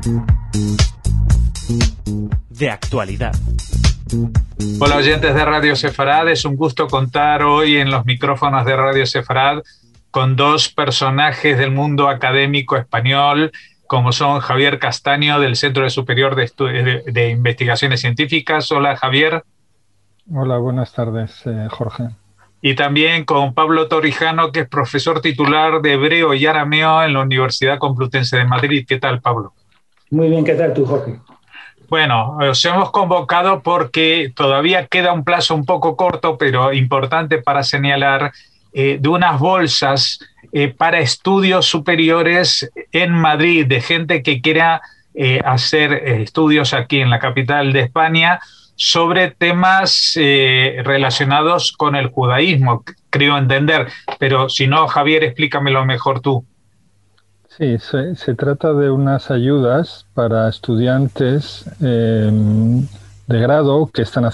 De actualidad. Hola oyentes de Radio Sefarad, es un gusto contar hoy en los micrófonos de Radio Sefarad con dos personajes del mundo académico español, como son Javier Castaño del Centro Superior de Investigaciones Científicas. Hola Javier. Hola, buenas tardes, Jorge. Y también con Pablo Torrijano, que es profesor titular de Hebreo y Arameo en la Universidad Complutense de Madrid. ¿Qué tal, Pablo? Muy bien, ¿qué tal tú, Jorge? Bueno, os hemos convocado porque todavía queda un plazo un poco corto, pero importante para señalar, de unas bolsas para estudios superiores en Madrid, de gente que quiera hacer estudios aquí en la capital de España sobre temas relacionados con el judaísmo, creo entender. Pero si no, Javier, explícamelo mejor tú. Sí, se trata de unas ayudas para estudiantes de grado que están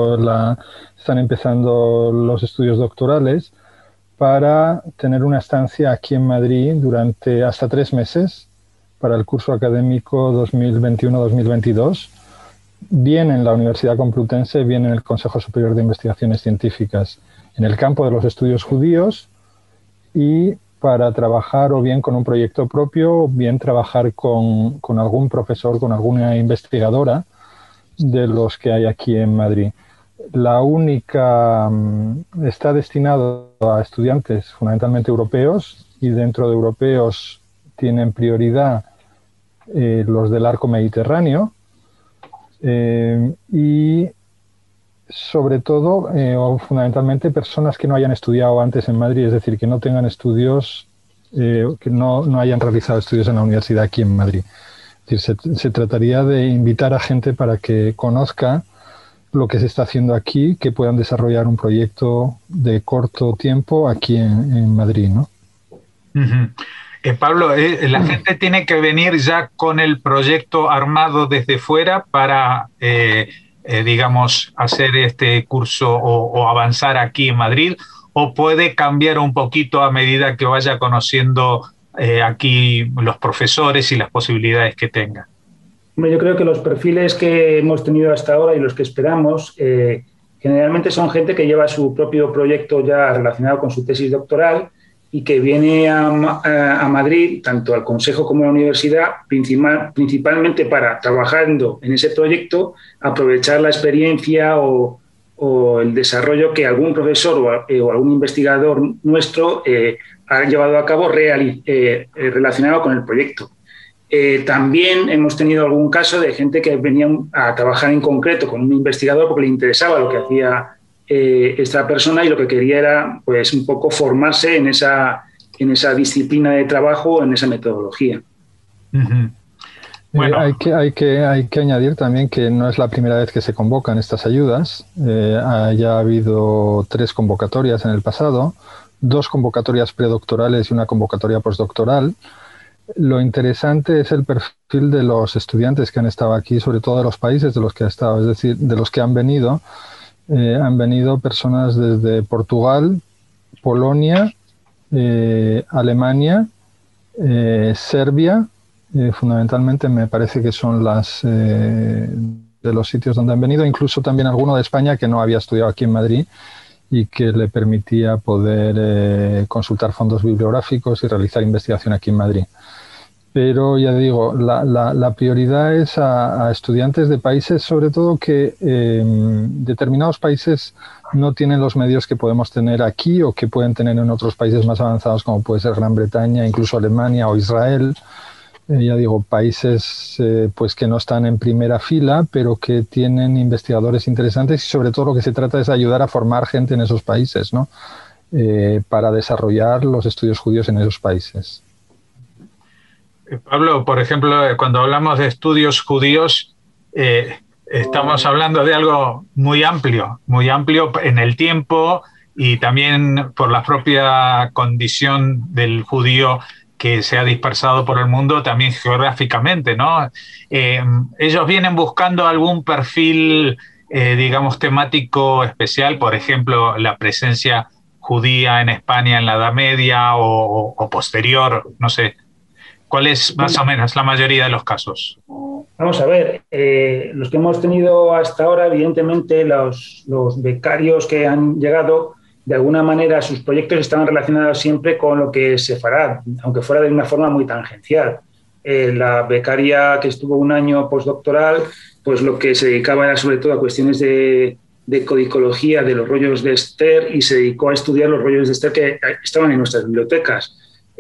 empezando los estudios doctorales para tener una estancia aquí en Madrid durante hasta 3 meses para el curso académico 2021-2022, bien en la Universidad Complutense, bien en el Consejo Superior de Investigaciones Científicas, en el campo de los estudios judíos, y para trabajar o bien con un proyecto propio o bien trabajar con algún profesor, con alguna investigadora de los que hay aquí en Madrid. La única está destinado a estudiantes fundamentalmente europeos, y dentro de europeos tienen prioridad los del arco mediterráneo, y sobre todo o fundamentalmente personas que no hayan estudiado antes en Madrid, es decir, que no tengan estudios, que no hayan realizado estudios en la universidad aquí en Madrid. Es decir, se trataría de invitar a gente para que conozca lo que se está haciendo aquí, que puedan desarrollar un proyecto de corto tiempo aquí en Madrid, ¿no? Uh-huh. Pablo, la gente tiene que venir ya con el proyecto armado desde fuera para, digamos, hacer este curso o avanzar aquí en Madrid, o puede cambiar un poquito a medida que vaya conociendo aquí los profesores y las posibilidades que tenga. Yo creo que los perfiles que hemos tenido hasta ahora y los que esperamos generalmente son gente que lleva su propio proyecto ya relacionado con su tesis doctoral y que viene a Madrid, tanto al Consejo como a la universidad, principalmente para, trabajando en ese proyecto, aprovechar la experiencia o el desarrollo que algún profesor o algún investigador nuestro ha llevado a cabo relacionado con el proyecto. También hemos tenido algún caso de gente que venía a trabajar en concreto con un investigador porque le interesaba lo que hacía esta persona y lo que quería era, pues, un poco formarse en esa disciplina de trabajo, en esa metodología. Uh-huh. Bueno. Hay que añadir también que no es la primera vez que se convocan estas ayudas. Ya ha habido 3 convocatorias en el pasado, 2 convocatorias predoctorales y una convocatoria postdoctoral. Lo interesante es el perfil de los estudiantes que han estado aquí, sobre todo de los países de los que han estado, es decir, de los que han venido. Han venido personas desde Portugal, Polonia, Alemania, Serbia, fundamentalmente me parece que son de los sitios donde han venido, incluso también alguno de España que no había estudiado aquí en Madrid y que le permitía poder consultar fondos bibliográficos y realizar investigación aquí en Madrid. Pero ya digo, la prioridad es a estudiantes de países, sobre todo que determinados países no tienen los medios que podemos tener aquí o que pueden tener en otros países más avanzados, como puede ser Gran Bretaña, incluso Alemania o Israel. Ya digo, países pues que no están en primera fila, pero que tienen investigadores interesantes, y sobre todo lo que se trata es ayudar a formar gente en esos países, ¿no? Para desarrollar los estudios judíos en esos países. Pablo, por ejemplo, cuando hablamos de estudios judíos, estamos hablando de algo muy amplio en el tiempo y también por la propia condición del judío que se ha dispersado por el mundo, también geográficamente, ¿no? Ellos vienen buscando algún perfil, digamos, temático especial, por ejemplo, la presencia judía en España en la Edad Media o posterior, no sé. ¿Cuál es más o menos la mayoría de los casos? Vamos a ver, los que hemos tenido hasta ahora, evidentemente los becarios que han llegado, de alguna manera sus proyectos estaban relacionados siempre con lo que es Sefarad, aunque fuera de una forma muy tangencial. La becaria que estuvo un año postdoctoral, pues lo que se dedicaba era sobre todo a cuestiones de codicología de los rollos de Esther y se dedicó a estudiar los rollos de Esther que estaban en nuestras bibliotecas.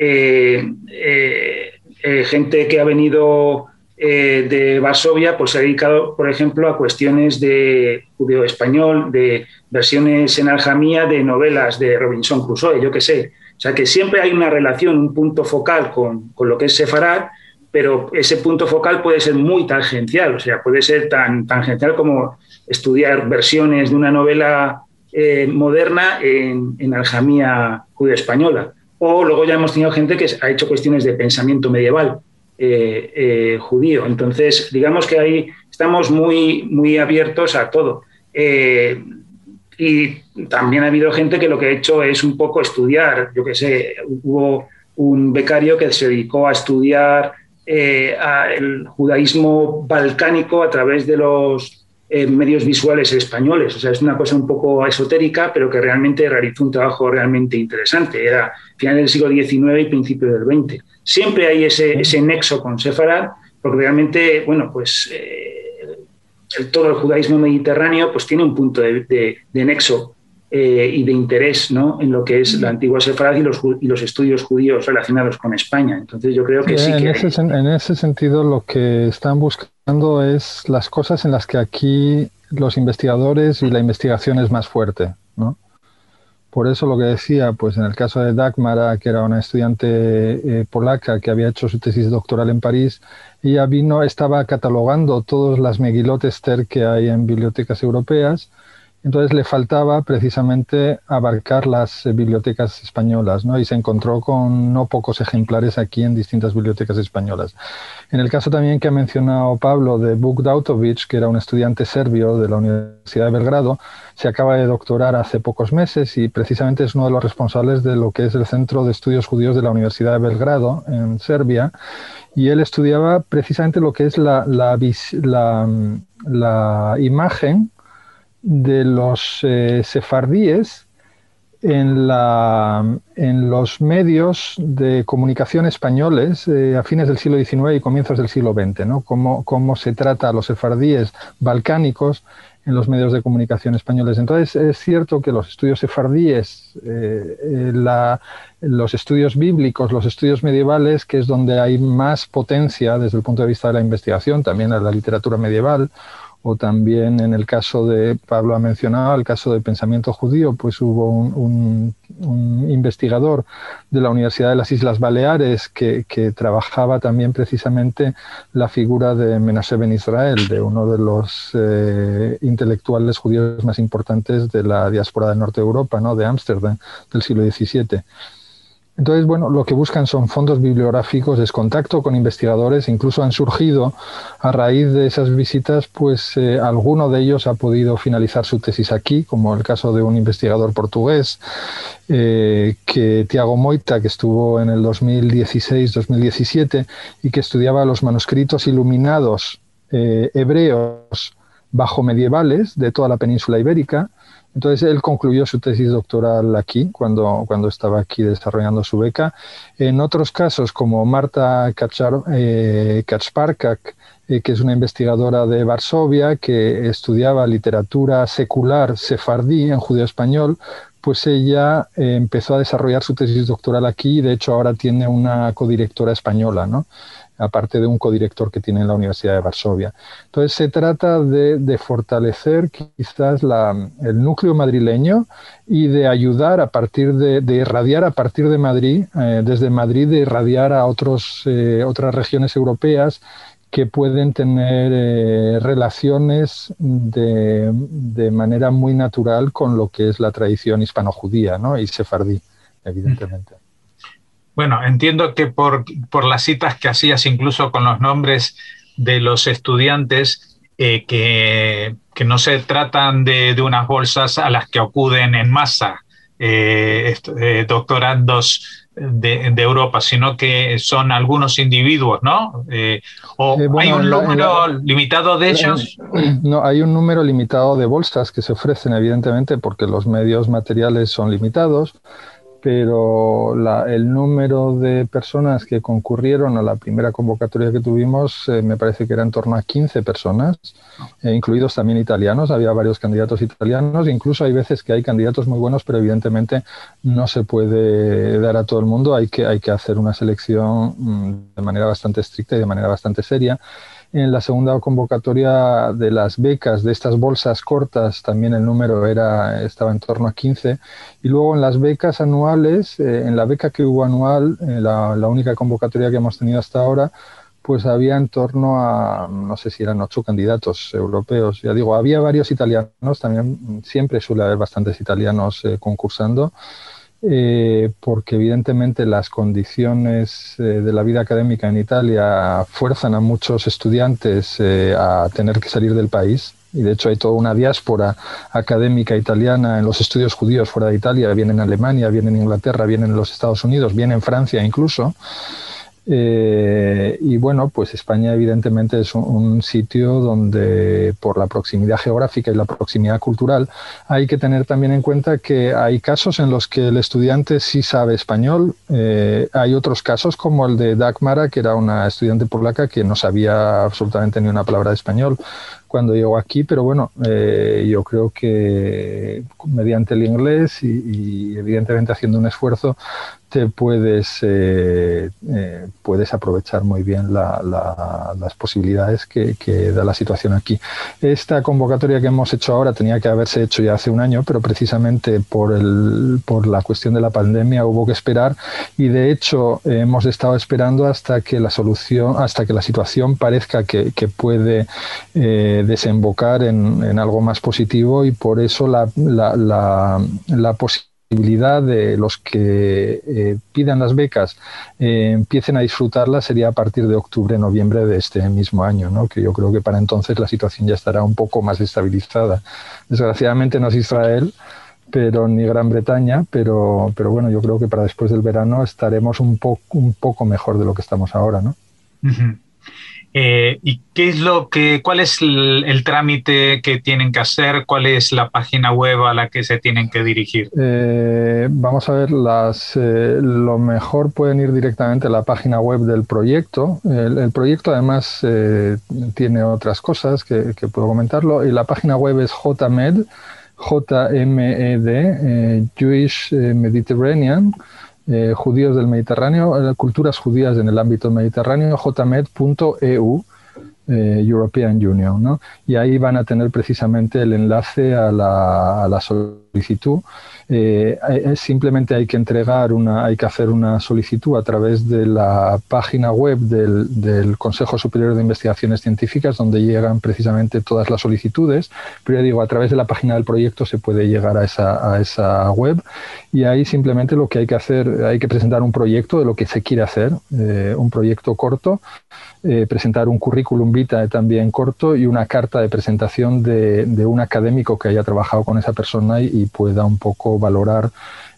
Gente que ha venido de Varsovia pues se ha dedicado, por ejemplo, a cuestiones de judeo-español, de versiones en aljamía de novelas de Robinson Crusoe, yo qué sé. O sea que siempre hay una relación, un punto focal con lo que es Sefarad, pero ese punto focal puede ser muy tangencial, o sea, puede ser tan tangencial como estudiar versiones de una novela moderna en aljamía judeo-española. O luego ya hemos tenido gente que ha hecho cuestiones de pensamiento medieval judío. Entonces, digamos que ahí estamos muy, muy abiertos a todo. Y también ha habido gente que lo que ha hecho es un poco estudiar, yo qué sé, hubo un becario que se dedicó a estudiar el judaísmo balcánico a través de los medios visuales españoles. O sea, es una cosa un poco esotérica, pero que realmente realizó un trabajo realmente interesante. Era finales del siglo XIX y principios del XX. Siempre hay ese nexo con Sefarad, porque realmente, bueno, pues todo el judaísmo mediterráneo pues tiene un punto de nexo y de interés, ¿no?, en lo que es la antigua Sefarad y los estudios judíos relacionados con España. Entonces yo creo que sí que en ese sentido lo que están buscando es las cosas en las que aquí los investigadores y la investigación es más fuerte, ¿no? Por eso lo que decía, pues en el caso de Dagmara, que era una estudiante polaca que había hecho su tesis doctoral en París, ella estaba catalogando todas las Megilot Esther que hay en bibliotecas europeas. Entonces le faltaba precisamente abarcar las bibliotecas españolas, ¿no? Y se encontró con no pocos ejemplares aquí en distintas bibliotecas españolas. En el caso también que ha mencionado Pablo de Vuk Dautovic, que era un estudiante serbio de la Universidad de Belgrado, se acaba de doctorar hace pocos meses y precisamente es uno de los responsables de lo que es el Centro de Estudios Judíos de la Universidad de Belgrado, en Serbia, y él estudiaba precisamente lo que es la imagen de los sefardíes en los medios de comunicación españoles a fines del siglo XIX y comienzos del siglo XX, ¿no? Cómo se trata a los sefardíes balcánicos en los medios de comunicación españoles. Entonces es cierto que los estudios sefardíes, los estudios bíblicos, los estudios medievales, que es donde hay más potencia desde el punto de vista de la investigación, también a la literatura medieval, o también en el caso de, Pablo ha mencionado, el caso del pensamiento judío, pues hubo un investigador de la Universidad de las Islas Baleares que trabajaba también precisamente la figura de Menashe ben Israel, de uno de los intelectuales judíos más importantes de la diáspora del norte de Europa, ¿no?, de Ámsterdam, del siglo XVII. Entonces, bueno, lo que buscan son fondos bibliográficos, es contacto con investigadores, incluso han surgido a raíz de esas visitas, pues alguno de ellos ha podido finalizar su tesis aquí, como el caso de un investigador portugués, Tiago Moita, que estuvo en el 2016-2017 y que estudiaba los manuscritos iluminados hebreos bajo medievales de toda la península ibérica. Entonces él concluyó su tesis doctoral aquí, cuando estaba aquí desarrollando su beca. En otros casos, como Marta Kaczmarkak, que es una investigadora de Varsovia, que estudiaba literatura secular sefardí en judeo-español, pues ella empezó a desarrollar su tesis doctoral aquí y de hecho ahora tiene una codirectora española, ¿no?, aparte de un codirector que tiene en la Universidad de Varsovia. Entonces se trata de fortalecer quizás el núcleo madrileño y de ayudar a partir de irradiar a partir de Madrid, desde Madrid de irradiar a otras regiones europeas que pueden tener relaciones de manera muy natural con lo que es la tradición hispano-judía, ¿no?, y sefardí, evidentemente. Bueno, entiendo que por las citas que hacías, incluso con los nombres de los estudiantes, que no se tratan de unas bolsas a las que acuden en masa doctorandos de Europa, sino que son algunos individuos, ¿no? Bueno, ¿hay un número limitado de ellos? No, hay un número limitado de bolsas que se ofrecen, evidentemente, porque los medios materiales son limitados, pero el número de personas que concurrieron a la primera convocatoria que tuvimos me parece que era en torno a 15 personas, incluidos también italianos. Había varios candidatos italianos, incluso hay veces que hay candidatos muy buenos, pero evidentemente no se puede dar a todo el mundo, hay que hacer una selección de manera bastante estricta y de manera bastante seria. En la segunda convocatoria de las becas de estas bolsas cortas también el número estaba en torno a 15. Y luego en las becas anuales, en la beca que hubo anual, la única convocatoria que hemos tenido hasta ahora, pues había en torno a, no sé si eran 8 candidatos europeos. Ya digo, había varios italianos, también siempre suele haber bastantes italianos concursando. Porque evidentemente las condiciones de la vida académica en Italia fuerzan a muchos estudiantes a tener que salir del país, y de hecho hay toda una diáspora académica italiana en los estudios judíos fuera de Italia. Vienen en Alemania, vienen en Inglaterra, vienen en los Estados Unidos, vienen en Francia incluso. Y bueno, pues España evidentemente es un sitio donde, por la proximidad geográfica y la proximidad cultural, hay que tener también en cuenta que hay casos en los que el estudiante sí sabe español. Hay otros casos, como el de Dagmara, que era una estudiante polaca que no sabía absolutamente ni una palabra de español cuando llegó aquí, pero bueno, yo creo que mediante el inglés y evidentemente haciendo un esfuerzo te puedes aprovechar muy bien las posibilidades que da la situación aquí. Esta convocatoria que hemos hecho ahora tenía que haberse hecho ya hace un año, pero precisamente por la cuestión de la pandemia hubo que esperar, y de hecho hemos estado esperando hasta que la situación parezca que puede desembocar en algo más positivo, y por eso la posibilidad de los que pidan las becas empiecen a disfrutarlas sería a partir de octubre, noviembre de este mismo año, ¿no? Que yo creo que para entonces la situación ya estará un poco más estabilizada. Desgraciadamente no es Israel, pero ni Gran Bretaña, pero bueno, yo creo que para después del verano estaremos un poco mejor de lo que estamos ahora, ¿no? Uh-huh. ¿Y cuál es el trámite que tienen que hacer? ¿Cuál es la página web a la que se tienen que dirigir? Vamos a ver, lo mejor pueden ir directamente a la página web del proyecto. El proyecto además tiene otras cosas que puedo comentarlo, y la página web es JMed, Jewish Mediterranean, judíos del Mediterráneo, culturas judías en el ámbito mediterráneo, jmed.eu, European Union, ¿no? Y ahí van a tener precisamente el enlace a la solicitud. Simplemente hay que hacer una solicitud a través de la página web del Consejo Superior de Investigaciones Científicas, donde llegan precisamente todas las solicitudes. Pero ya digo, a través de la página del proyecto se puede llegar a esa web, y ahí simplemente lo que hay que hacer, hay que presentar un proyecto de lo que se quiere hacer, un proyecto corto, presentar un currículum vitae también corto y una carta de presentación de un académico que haya trabajado con esa persona y pueda un poco valorar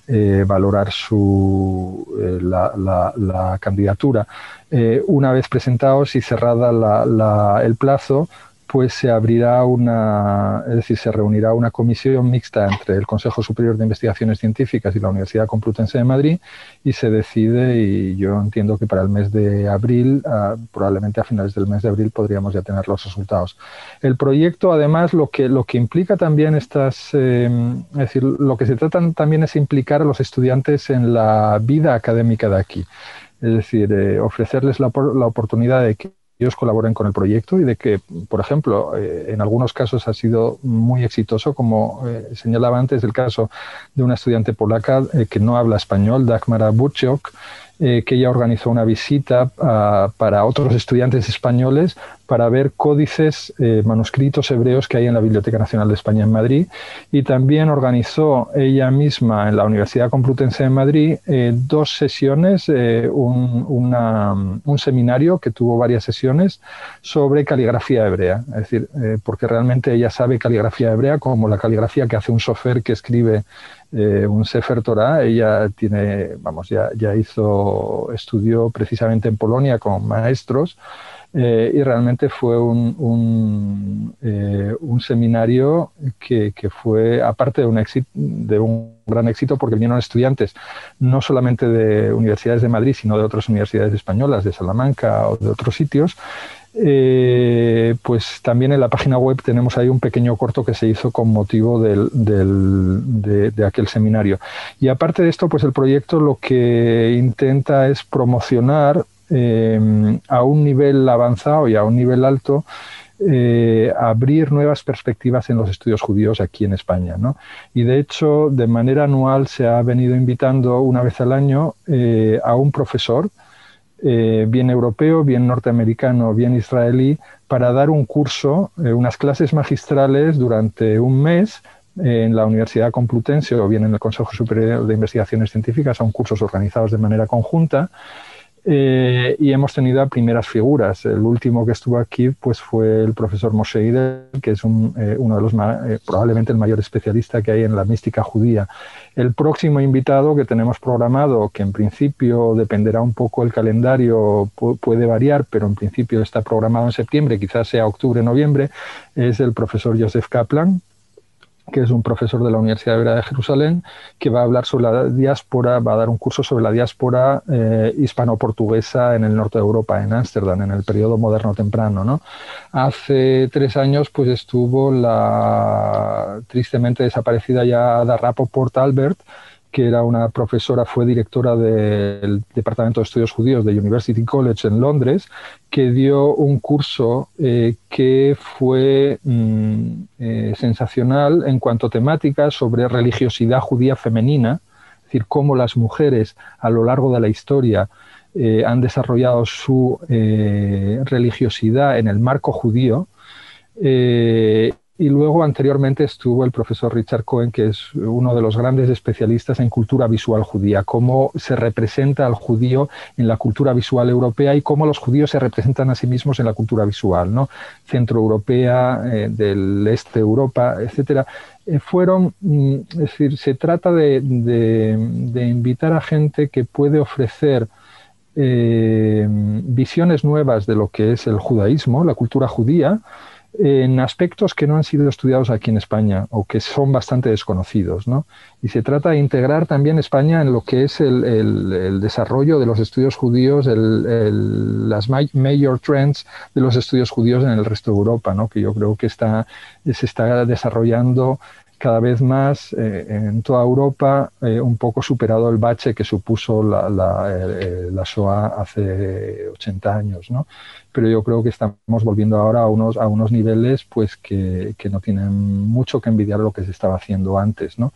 la candidatura. Una vez presentados y cerrada el plazo, pues se reunirá una comisión mixta entre el Consejo Superior de Investigaciones Científicas y la Universidad Complutense de Madrid, y se decide, y yo entiendo que para el mes de abril, probablemente a finales del mes de abril, podríamos ya tener los resultados. El proyecto, además, lo que implica también es decir, lo que se trata también es implicar a los estudiantes en la vida académica de aquí. Es decir, ofrecerles la oportunidad de que ellos colaboren con el proyecto, y de que, por ejemplo, en algunos casos ha sido muy exitoso, como señalaba antes el caso de una estudiante polaca que no habla español, Dagmara Burciok, que ella organizó una visita para otros estudiantes españoles para ver códices, manuscritos hebreos que hay en la Biblioteca Nacional de España en Madrid, y también organizó ella misma en la Universidad Complutense de Madrid 2 sesiones, un seminario que tuvo varias sesiones sobre caligrafía hebrea, es decir, porque realmente ella sabe caligrafía hebrea como la caligrafía que hace un chofer que escribe un Sefer Torah. Ella tiene, vamos, ya estudió precisamente en Polonia con maestros, y realmente fue un seminario que fue, aparte de un gran éxito, porque vinieron estudiantes no solamente de universidades de Madrid, sino de otras universidades españolas, de Salamanca o de otros sitios. Pues también en la página web tenemos ahí un pequeño corto que se hizo con motivo de aquel seminario. Y aparte de esto, pues el proyecto lo que intenta es promocionar a un nivel avanzado y a un nivel alto, abrir nuevas perspectivas en los estudios judíos aquí en España, ¿no? Y de hecho, de manera anual se ha venido invitando una vez al año a un profesor, bien europeo, bien norteamericano, bien israelí, para dar un curso, unas clases magistrales durante un mes en la Universidad Complutense o bien en el Consejo Superior de Investigaciones Científicas. Son cursos organizados de manera conjunta. Y hemos tenido a primeras figuras. El último que estuvo aquí pues fue el profesor Moshe Idel, que es uno de los probablemente el mayor especialista que hay en la mística judía. El próximo invitado que tenemos programado, que en principio dependerá un poco el calendario, puede variar, pero en principio está programado en septiembre, quizás sea octubre, noviembre, es el profesor Joseph Kaplan, que es un profesor de la Universidad Hebrea de Jerusalén, que va a hablar sobre la diáspora, va a dar un curso sobre la diáspora hispano-portuguesa en el norte de Europa, en Ámsterdam, en el periodo moderno temprano, ¿no? Hace 3 años pues estuvo la tristemente desaparecida ya Ada Rapoport Albert, que era una profesora, fue directora del Departamento de Estudios Judíos de University College en Londres, que dio un curso que fue sensacional en cuanto a temáticas sobre religiosidad judía femenina, es decir, cómo las mujeres a lo largo de la historia han desarrollado su religiosidad en el marco judío. Y luego anteriormente estuvo el profesor Richard Cohen, que es uno de los grandes especialistas en cultura visual judía, cómo se representa al judío en la cultura visual europea y cómo los judíos se representan a sí mismos en la cultura visual, ¿no? Centroeuropea, del este de Europa, etcétera. Es decir, se trata de invitar a gente que puede ofrecer visiones nuevas de lo que es el judaísmo, la cultura judía, en aspectos que no han sido estudiados aquí en España o que son bastante desconocidos, ¿no? Y se trata de integrar también España en lo que es el desarrollo de los estudios judíos, las major trends de los estudios judíos en el resto de Europa, ¿no? Que yo creo que se está desarrollando cada vez más en toda Europa, un poco superado el bache que supuso la Shoah hace 80 años, ¿no? Pero yo creo que estamos volviendo ahora a unos niveles pues que no tienen mucho que envidiar lo que se estaba haciendo antes, ¿no?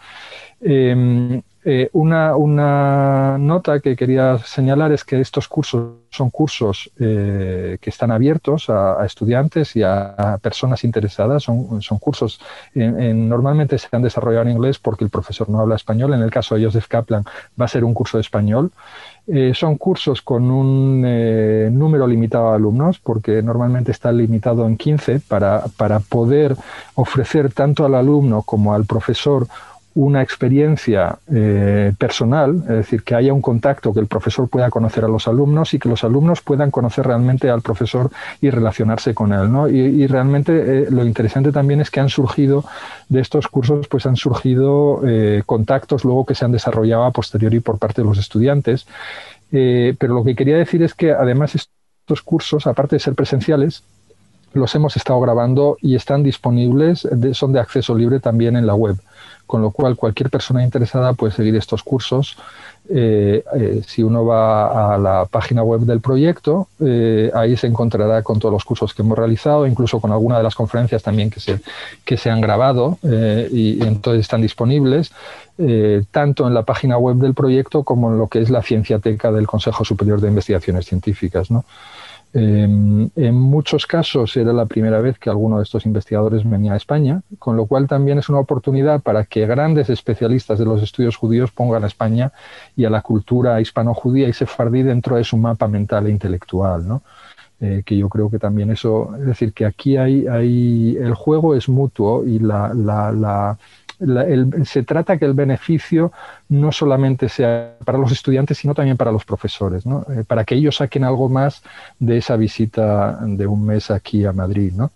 Una nota que quería señalar es que estos cursos son cursos que están abiertos a estudiantes y a personas interesadas. Son cursos, normalmente se han desarrollado en inglés porque el profesor no habla español. En el caso de Joseph Kaplan va a ser un curso de español. Son cursos con un número limitado de alumnos, porque normalmente está limitado en 15 para poder ofrecer tanto al alumno como al profesor una experiencia personal, es decir, que haya un contacto, que el profesor pueda conocer a los alumnos y que los alumnos puedan conocer realmente al profesor y relacionarse con él, ¿no? Y realmente lo interesante también es que han surgido de estos cursos, pues han surgido contactos luego que se han desarrollado a posteriori por parte de los estudiantes. Pero lo que quería decir es que además estos cursos, aparte de ser presenciales, los hemos estado grabando y están disponibles, son de acceso libre también en la web, con lo cual cualquier persona interesada puede seguir estos cursos. Si uno va a la página web del proyecto, ahí se encontrará con todos los cursos que hemos realizado, incluso con alguna de las conferencias también que se han grabado, y entonces están disponibles tanto en la página web del proyecto como en lo que es la Cienciateca del Consejo Superior de Investigaciones Científicas, ¿no? En muchos casos era la primera vez que alguno de estos investigadores venía a España, con lo cual también es una oportunidad para que grandes especialistas de los estudios judíos pongan a España y a la cultura hispano-judía y sefardí dentro de su mapa mental e intelectual, ¿no? Que yo creo que también eso, es decir, que aquí el juego es mutuo y se trata que el beneficio no solamente sea para los estudiantes, sino también para los profesores, ¿no? Para que ellos saquen algo más de esa visita de un mes aquí a Madrid, ¿no?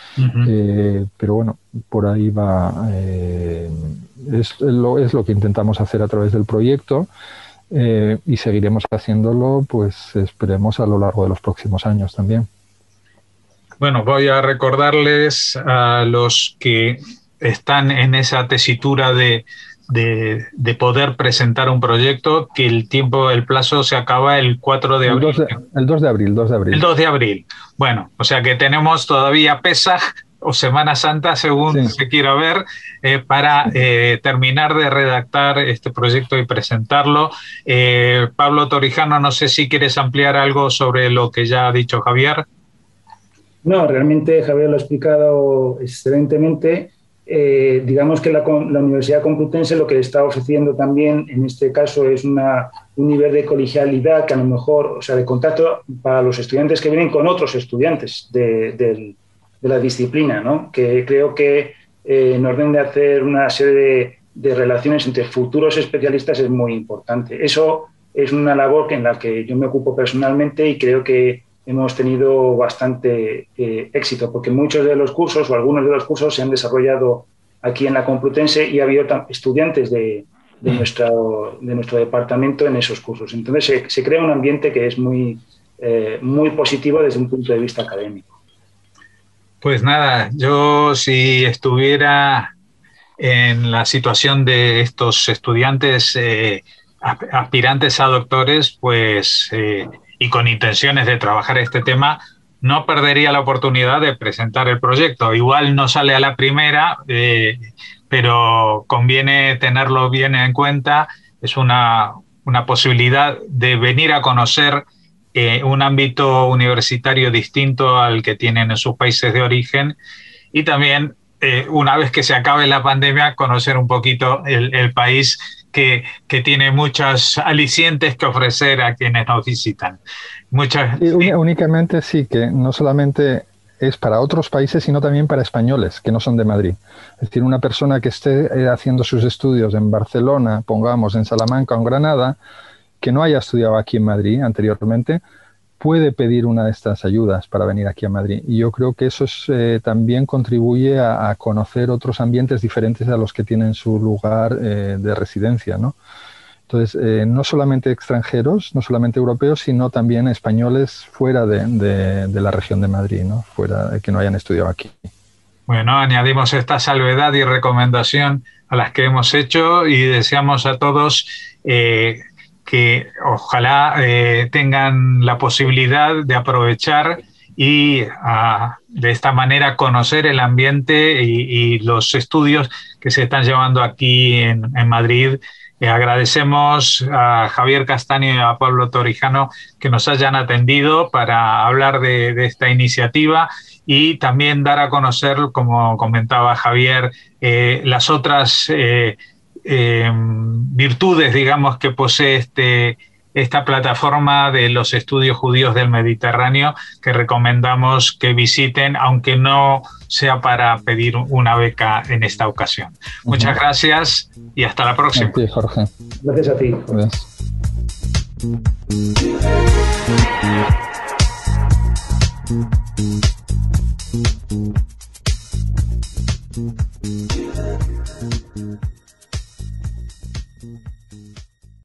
Pero bueno, por ahí va, es lo que intentamos hacer a través del proyecto, y seguiremos haciéndolo, pues esperemos a lo largo de los próximos años también. Bueno, voy a recordarles a los que están en esa tesitura de poder presentar un proyecto que el plazo se acaba el 4 de abril. El 2 de abril. El 2 de abril. Bueno, o sea que tenemos todavía Pesaj o Semana Santa, según se quiera ver, para terminar de redactar este proyecto y presentarlo. Pablo Torijano, no sé si quieres ampliar algo sobre lo que ya ha dicho Javier. No, realmente Javier lo ha explicado excelentemente. Digamos que la Universidad Complutense lo que está ofreciendo también en este caso es un nivel de colegialidad que a lo mejor, o sea, de contacto para los estudiantes que vienen con otros estudiantes de la disciplina, ¿no? Que creo que en orden de hacer una serie de relaciones entre futuros especialistas es muy importante. Eso es una labor en la que yo me ocupo personalmente y creo que hemos tenido bastante éxito, porque muchos de los cursos o algunos de los cursos se han desarrollado aquí en la Complutense y ha habido estudiantes de nuestro departamento en esos cursos. Entonces se crea un ambiente que es muy positivo desde un punto de vista académico. Pues nada, yo si estuviera en la situación de estos estudiantes aspirantes a doctores, pues y con intenciones de trabajar este tema, no perdería la oportunidad de presentar el proyecto. Igual no sale a la primera, pero conviene tenerlo bien en cuenta. Es una posibilidad de venir a conocer un ámbito universitario distinto al que tienen en sus países de origen, y también una vez que se acabe la pandemia, conocer un poquito el país que tiene muchos alicientes que ofrecer a quienes nos visitan. Únicamente sí, que no solamente es para otros países, sino también para españoles que no son de Madrid. Es decir, una persona que esté haciendo sus estudios en Barcelona, pongamos en Salamanca o en Granada, que no haya estudiado aquí en Madrid anteriormente, puede pedir una de estas ayudas para venir aquí a Madrid. Y yo creo que eso también contribuye a conocer otros ambientes diferentes a los que tienen su lugar de residencia, ¿no? Entonces, no solamente extranjeros, no solamente europeos, sino también españoles fuera de la región de Madrid, ¿no? Fuera, que no hayan estudiado aquí. Bueno, añadimos esta salvedad y recomendación a las que hemos hecho y deseamos a todos que ojalá tengan la posibilidad de aprovechar y de esta manera conocer el ambiente y los estudios que se están llevando aquí en Madrid. Agradecemos a Javier Castaño y a Pablo Torijano que nos hayan atendido para hablar de esta iniciativa y también dar a conocer, como comentaba Javier, las otras virtudes, digamos, que posee esta plataforma de los estudios judíos del Mediterráneo, que recomendamos que visiten, aunque no sea para pedir una beca en esta ocasión. Muchas gracias y hasta la próxima. A ti, Jorge. Gracias a ti. Gracias.